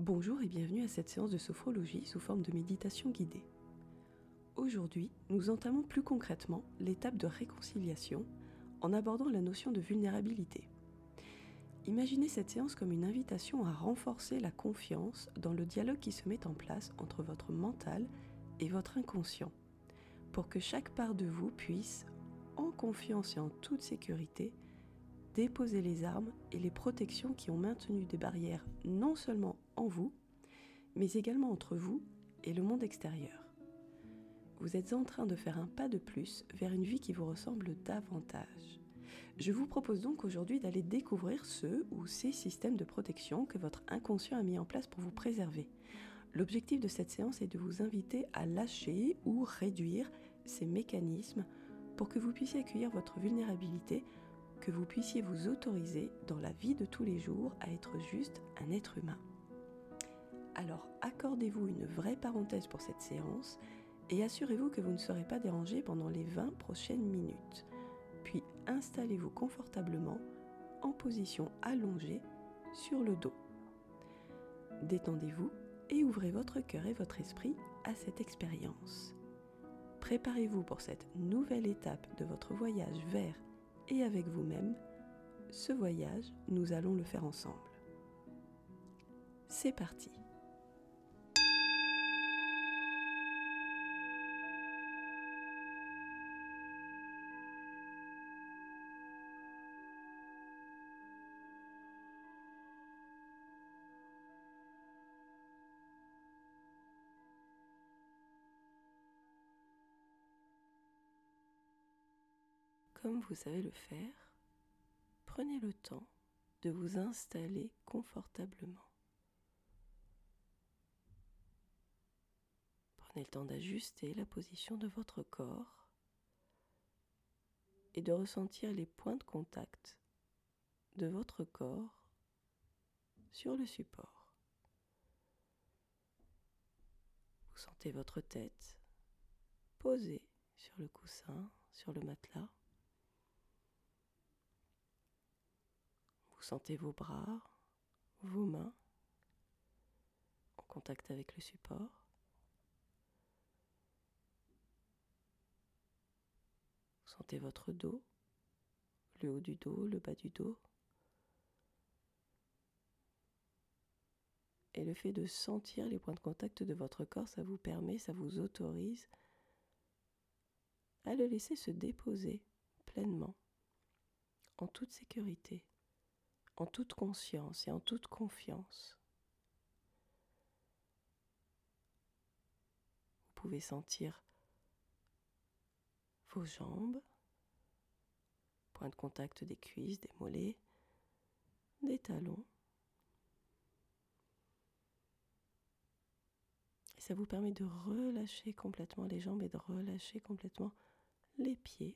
Bonjour et bienvenue à cette séance de sophrologie sous forme de méditation guidée. Aujourd'hui, nous entamons plus concrètement l'étape de réconciliation en abordant la notion de vulnérabilité. Imaginez cette séance comme une invitation à renforcer la confiance dans le dialogue qui se met en place entre votre mental et votre inconscient, pour que chaque part de vous puisse, en confiance et en toute sécurité, déposer les armes et les protections qui ont maintenu des barrières non seulement en vous, mais également entre vous et le monde extérieur. Vous êtes en train de faire un pas de plus vers une vie qui vous ressemble davantage. Je vous propose donc aujourd'hui d'aller découvrir ceux ou ces systèmes de protection que votre inconscient a mis en place pour vous préserver. L'objectif de cette séance est de vous inviter à lâcher ou réduire ces mécanismes pour que vous puissiez accueillir votre vulnérabilité, que vous puissiez vous autoriser dans la vie de tous les jours à être juste un être humain. Alors accordez-vous une vraie parenthèse pour cette séance et assurez-vous que vous ne serez pas dérangé pendant les 20 prochaines minutes. Puis installez-vous confortablement en position allongée sur le dos. Détendez-vous et ouvrez votre cœur et votre esprit à cette expérience. Préparez-vous pour cette nouvelle étape de votre voyage vers et avec vous-même. Ce voyage, nous allons le faire ensemble. C'est parti. Comme vous savez le faire, prenez le temps de vous installer confortablement. Prenez le temps d'ajuster la position de votre corps et de ressentir les points de contact de votre corps sur le support. Vous sentez votre tête posée sur le coussin, sur le matelas. Vous sentez vos bras, vos mains en contact avec le support. Vous sentez votre dos, le haut du dos, le bas du dos. Et le fait de sentir les points de contact de votre corps, ça vous permet, ça vous autorise à le laisser se déposer pleinement, en toute sécurité, en toute conscience et en toute confiance. Vous pouvez sentir vos jambes, point de contact des cuisses, des mollets, des talons. Et ça vous permet de relâcher complètement les jambes et de relâcher complètement les pieds.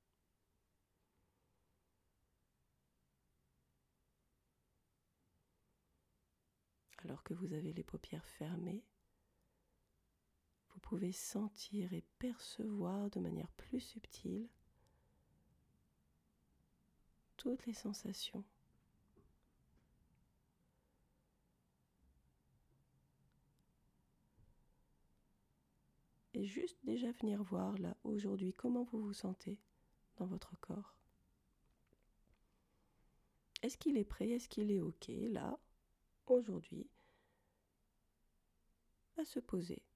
Alors que vous avez les paupières fermées, vous pouvez sentir et percevoir de manière plus subtile toutes les sensations. Et juste déjà venir voir là, aujourd'hui, comment vous vous sentez dans votre corps. Est-ce qu'il est prêt? Est-ce qu'il est OK, là, aujourd'hui, à se poser?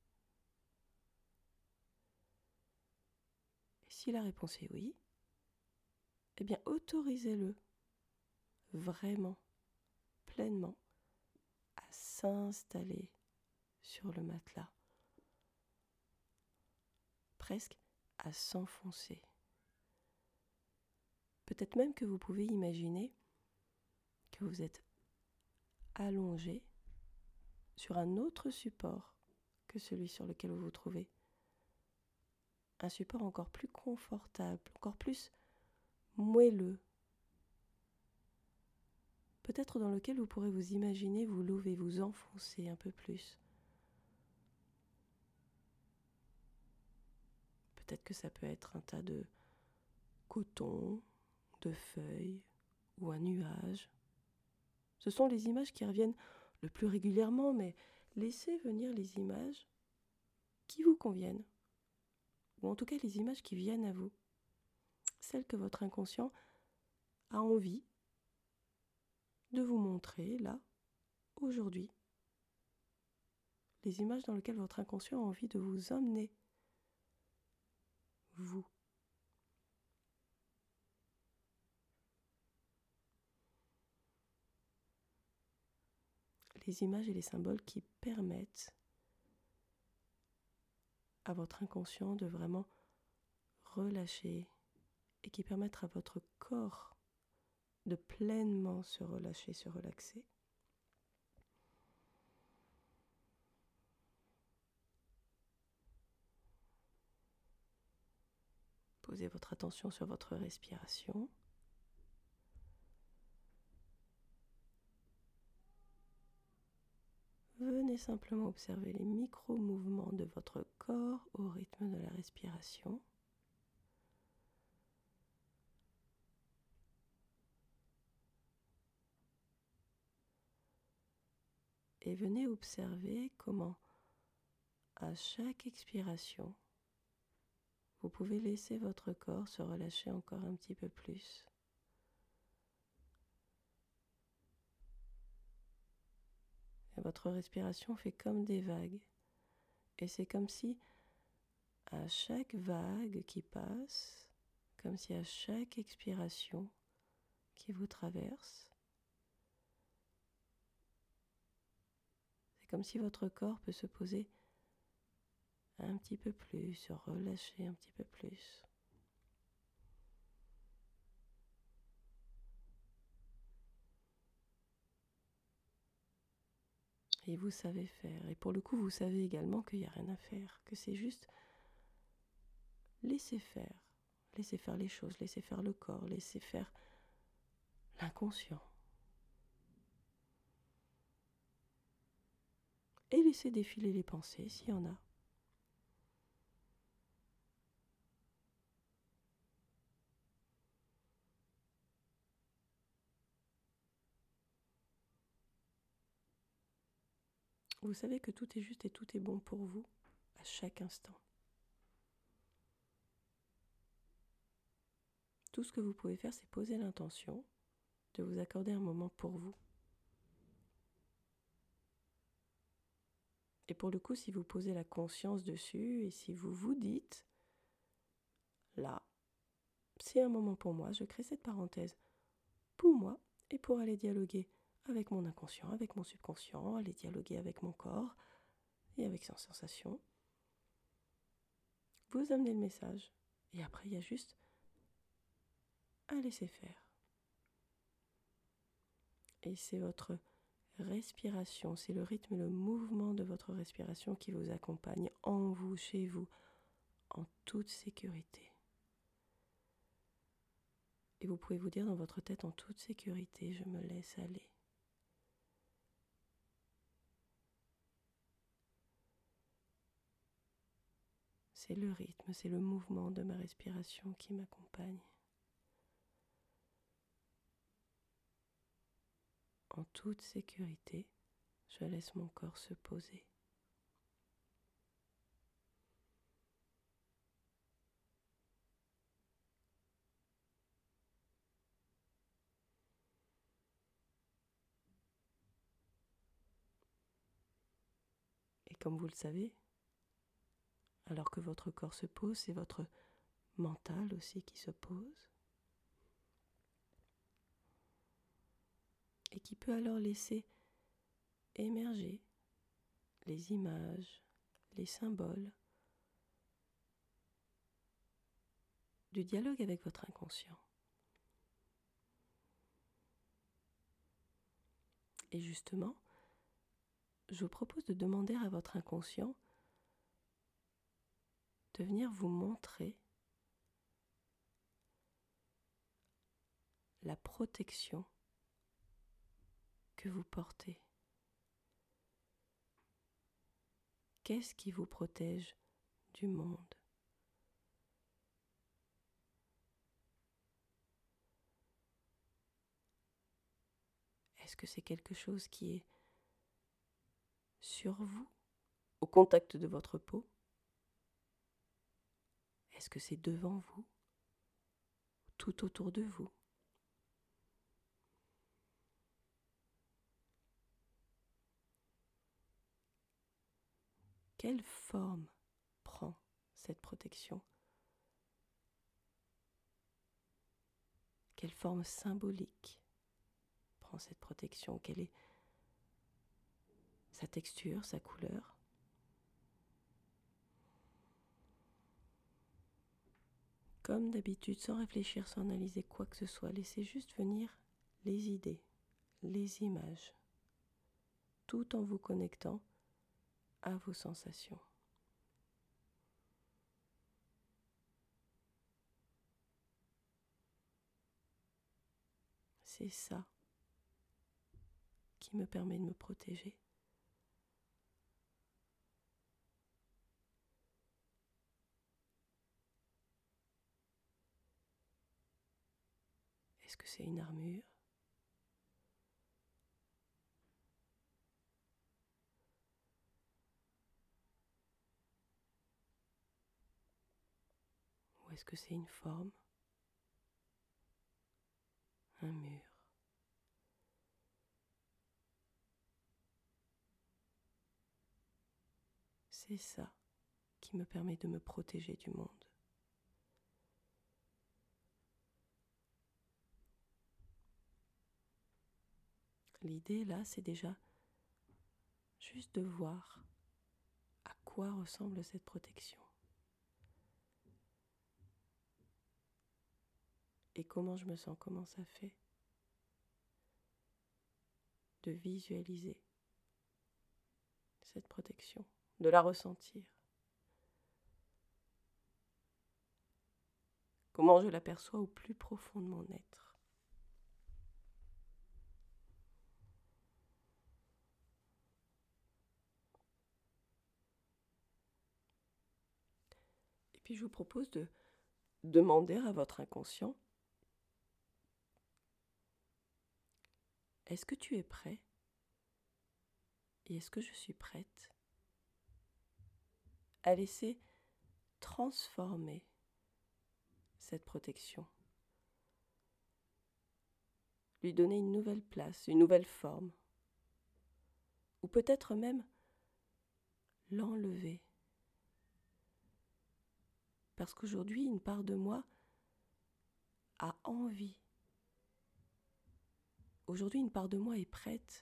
Et si la réponse est oui, eh bien autorisez-le vraiment, pleinement, à s'installer sur le matelas, presque à s'enfoncer. Peut-être même que vous pouvez imaginer que vous êtes allongé sur un autre support que celui sur lequel vous vous trouvez. Un support encore plus confortable, encore plus moelleux. Peut-être dans lequel vous pourrez vous imaginer vous lever, vous enfoncer un peu plus. Peut-être que ça peut être un tas de coton, de feuilles ou un nuage. Ce sont les images qui reviennent le plus régulièrement, mais laissez venir les images qui vous conviennent, ou en tout cas les images qui viennent à vous, celles que votre inconscient a envie de vous montrer là, aujourd'hui, les images dans lesquelles votre inconscient a envie de vous emmener, vous. Les images et les symboles qui permettent à votre inconscient de vraiment relâcher et qui permettent à votre corps de pleinement se relâcher, se relaxer. Posez votre attention sur votre respiration. Venez simplement observer les micro-mouvements de votre corps au rythme de la respiration. Et venez observer comment, à chaque expiration, vous pouvez laisser votre corps se relâcher encore un petit peu plus. Et votre respiration fait comme des vagues. Et c'est comme si, à chaque vague qui passe, comme si à chaque expiration qui vous traverse, c'est comme si votre corps peut se poser un petit peu plus, se relâcher un petit peu plus. Et vous savez faire. Et pour le coup, vous savez également qu'il n'y a rien à faire, que c'est juste laisser faire. Laisser faire les choses, laisser faire le corps, laisser faire l'inconscient. Et laisser défiler les pensées s'il y en a. Vous savez que tout est juste et tout est bon pour vous à chaque instant. Tout ce que vous pouvez faire, c'est poser l'intention de vous accorder un moment pour vous. Et pour le coup, si vous posez la conscience dessus et si vous vous dites, là, c'est un moment pour moi, je crée cette parenthèse pour moi et pour aller dialoguer avec mon inconscient, avec mon subconscient, aller dialoguer avec mon corps et avec ses sensations. Vous amenez le message et après il y a juste à laisser faire. Et c'est votre respiration, c'est le rythme et le mouvement de votre respiration qui vous accompagne en vous, chez vous, en toute sécurité. Et vous pouvez vous dire dans votre tête en toute sécurité, je me laisse aller. C'est le rythme, c'est le mouvement de ma respiration qui m'accompagne. En toute sécurité, je laisse mon corps se poser. Et comme vous le savez, alors que votre corps se pose, c'est votre mental aussi qui se pose. Et qui peut alors laisser émerger les images, les symboles du dialogue avec votre inconscient. Et justement, je vous propose de demander à votre inconscient de venir vous montrer la protection que vous portez. Qu'est-ce qui vous protège du monde ? Est-ce que c'est quelque chose qui est sur vous, au contact de votre peau? Est-ce que c'est devant vous, tout autour de vous? Quelle forme prend cette protection? Quelle forme symbolique prend cette protection? Quelle est sa texture, sa couleur? Comme d'habitude, sans réfléchir, sans analyser quoi que ce soit, laissez juste venir les idées, les images, tout en vous connectant à vos sensations. C'est ça qui me permet de me protéger. Est-ce que c'est une armure? Ou est-ce que c'est une forme? Un mur? C'est ça qui me permet de me protéger du monde. L'idée là, c'est déjà juste de voir à quoi ressemble cette protection et comment je me sens, comment ça fait, de visualiser cette protection, de la ressentir, comment je l'aperçois au plus profond de mon être. Et puis je vous propose de demander à votre inconscient: est-ce que tu es prêt? Et est-ce que je suis prête à laisser transformer cette protection, lui donner une nouvelle place, une nouvelle forme, ou peut-être même l'enlever? Parce qu'aujourd'hui, une part de moi a envie. Aujourd'hui, une part de moi est prête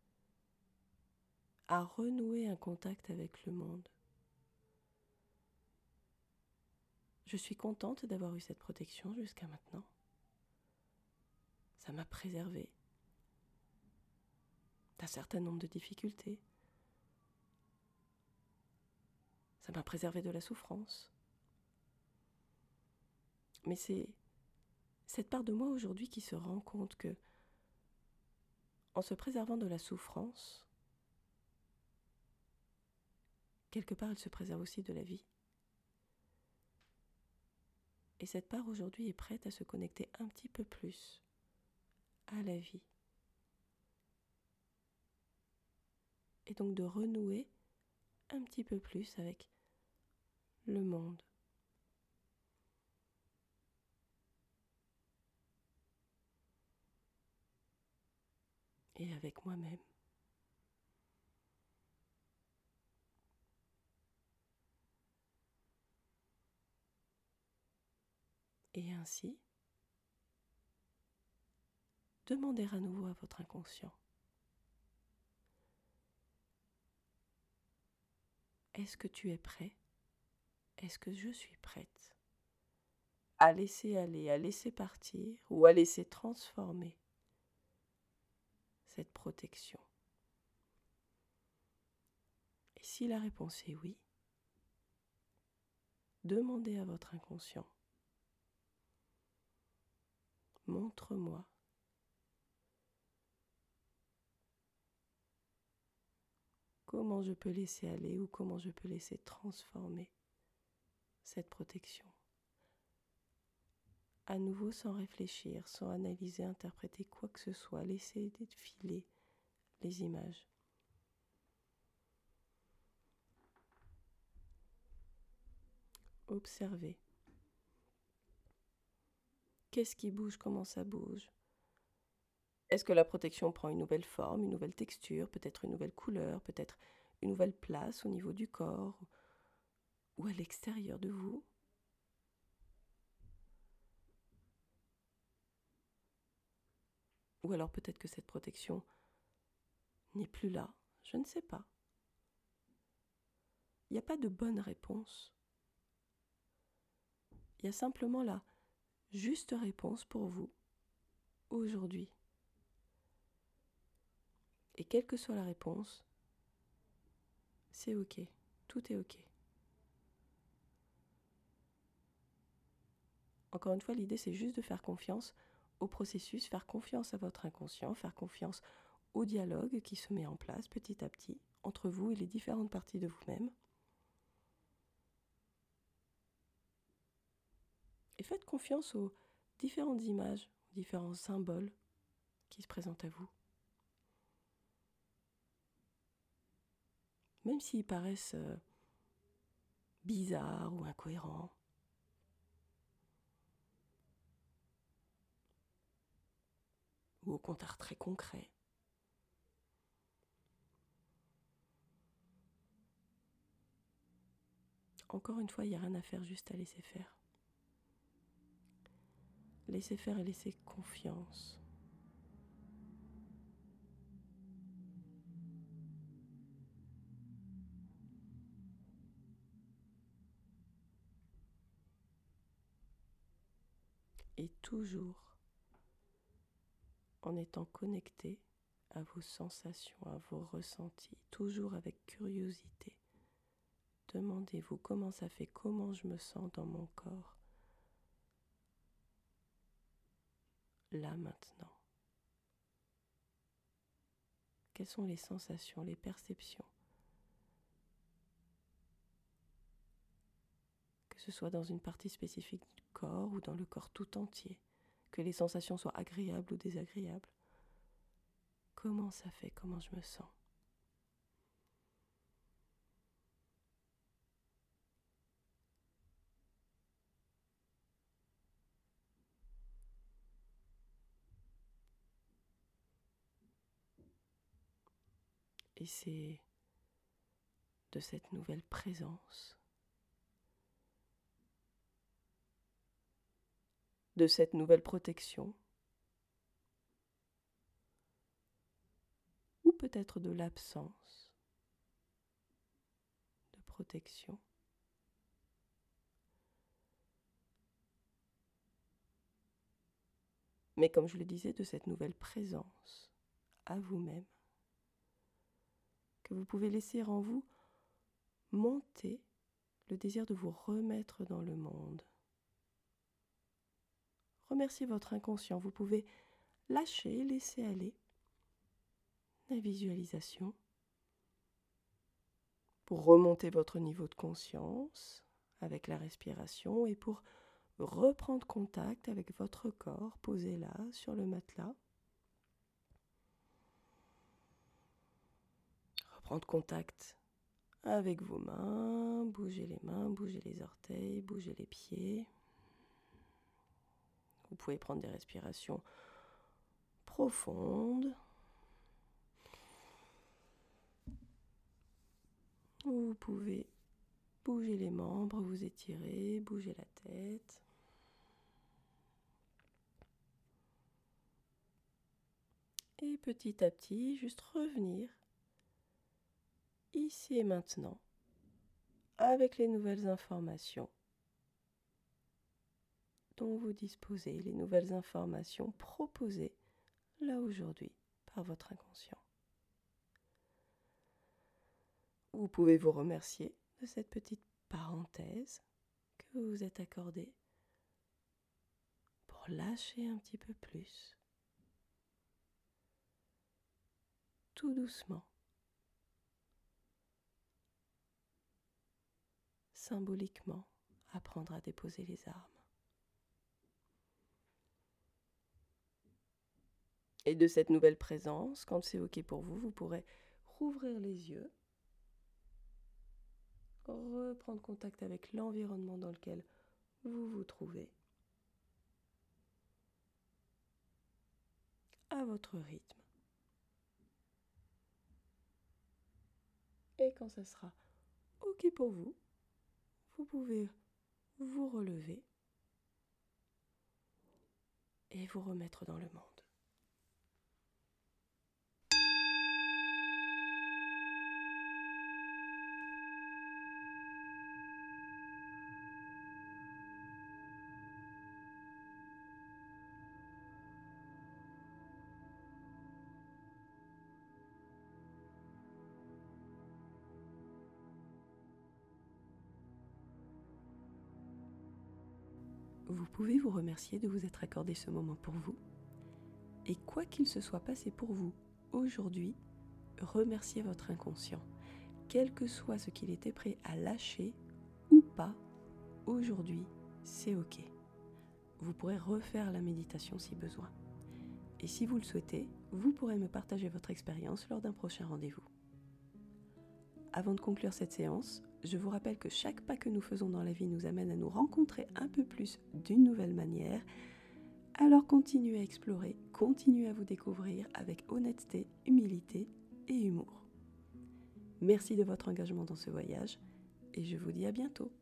à renouer un contact avec le monde. Je suis contente d'avoir eu cette protection jusqu'à maintenant. Ça m'a préservée d'un certain nombre de difficultés. Ça m'a préservée de la souffrance. Mais c'est cette part de moi aujourd'hui qui se rend compte que, en se préservant de la souffrance, quelque part elle se préserve aussi de la vie. Et cette part aujourd'hui est prête à se connecter un petit peu plus à la vie. Et donc de renouer un petit peu plus avec le monde. Et avec moi-même. Et ainsi, demandez à nouveau à votre inconscient: est-ce que tu es prêt? Est-ce que je suis prête à laisser aller, à laisser partir ou à laisser transformer cette protection? Et si la réponse est oui, demandez à votre inconscient: montre-moi comment je peux laisser aller ou comment je peux laisser transformer cette protection. À nouveau, sans réfléchir, sans analyser, interpréter quoi que ce soit, laissez défiler les images. Observez. Qu'est-ce qui bouge? Comment ça bouge? Est-ce que la protection prend une nouvelle forme, une nouvelle texture, peut-être une nouvelle couleur, peut-être une nouvelle place au niveau du corps ou à l'extérieur de vous? Ou alors peut-être que cette protection n'est plus là, je ne sais pas. Il n'y a pas de bonne réponse. Il y a simplement la juste réponse pour vous, aujourd'hui. Et quelle que soit la réponse, c'est ok, tout est ok. Encore une fois, l'idée c'est juste de faire confiance au processus, faire confiance à votre inconscient, faire confiance au dialogue qui se met en place petit à petit entre vous et les différentes parties de vous-même. Et faites confiance aux différentes images, aux différents symboles qui se présentent à vous. Même s'ils paraissent bizarres ou incohérents. Ou au contraire très concrets. Encore une fois, il n'y a rien à faire, juste à laisser faire. Laissez faire et laissez confiance. Et toujours en étant connecté à vos sensations, à vos ressentis, toujours avec curiosité. Demandez-vous comment ça fait, comment je me sens dans mon corps, là maintenant. Quelles sont les sensations, les perceptions? Que ce soit dans une partie spécifique du corps ou dans le corps tout entier, que les sensations soient agréables ou désagréables. Comment ça fait, comment je me sens? Et c'est de cette nouvelle présence, de cette nouvelle protection, ou peut-être de l'absence de protection, mais comme je le disais, de cette nouvelle présence à vous-même, que vous pouvez laisser en vous monter le désir de vous remettre dans le monde. Remerciez votre inconscient, vous pouvez lâcher, laisser aller la visualisation pour remonter votre niveau de conscience avec la respiration et pour reprendre contact avec votre corps posé là sur le matelas. Reprendre contact avec vos mains, bougez les orteils, bougez les pieds. Vous pouvez prendre des respirations profondes. Vous pouvez bouger les membres, vous étirer, bouger la tête. Et petit à petit, juste revenir ici et maintenant avec les nouvelles informations dont vous disposez, les nouvelles informations proposées là aujourd'hui par votre inconscient. Vous pouvez vous remercier de cette petite parenthèse que vous vous êtes accordée pour lâcher un petit peu plus, tout doucement, symboliquement, apprendre à déposer les armes. Et de cette nouvelle présence, quand c'est ok pour vous, vous pourrez rouvrir les yeux reprendre contact avec l'environnement dans lequel vous vous trouvez, à votre rythme. Et quand ça sera OK pour vous, vous pouvez vous relever et vous remettre dans le monde. Vous pouvez vous remercier de vous être accordé ce moment pour vous. Et quoi qu'il se soit passé pour vous aujourd'hui, remerciez votre inconscient. Quel que soit ce qu'il était prêt à lâcher ou pas, aujourd'hui, c'est OK. Vous pourrez refaire la méditation si besoin. Et si vous le souhaitez, vous pourrez me partager votre expérience lors d'un prochain rendez-vous. Avant de conclure cette séance, je vous rappelle que chaque pas que nous faisons dans la vie nous amène à nous rencontrer un peu plus d'une nouvelle manière. Alors continuez à explorer, continuez à vous découvrir avec honnêteté, humilité et humour. Merci de votre engagement dans ce voyage et je vous dis à bientôt.